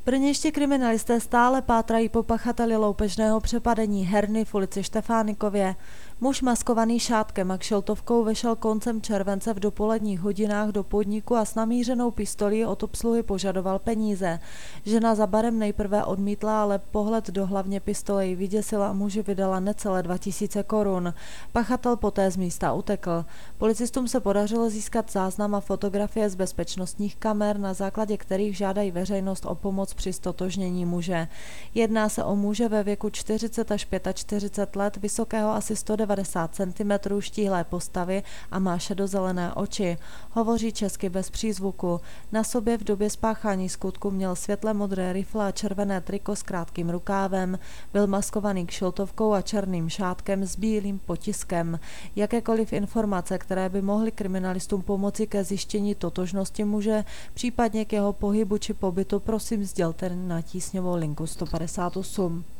Brněnští kriminalisté stále pátrají po pachateli loupežného přepadení herny v ulici Štefánikově. Muž maskovaný šátkem a kšiltovkou vešel koncem července v dopoledních hodinách do podniku a s namířenou pistolí od obsluhy požadoval peníze. Žena za barem nejprve odmítla, ale pohled do hlavně pistole ji vyděsila a muži vydala necelé 2000 korun. Pachatel poté z místa utekl. Policistům se podařilo získat záznam a fotografie z bezpečnostních kamer, na základě kterých žádají veřejnost o pomoc při ztotožnění muže. Jedná se o muže ve věku 40 až 45 let, vysokého asi 190 cm, štíhlé postavy a má šedozelené oči. Hovoří česky bez přízvuku. Na sobě v době spáchání skutku měl světle modré rifle a červené triko s krátkým rukávem. Byl maskovaný kšiltovkou a černým šátkem s bílým potiskem. Jakékoliv informace, které by mohly kriminalistům pomoci ke zjištění totožnosti muže, případně k jeho pohybu či pobytu, prosím sdělte na tísňovou linku 158.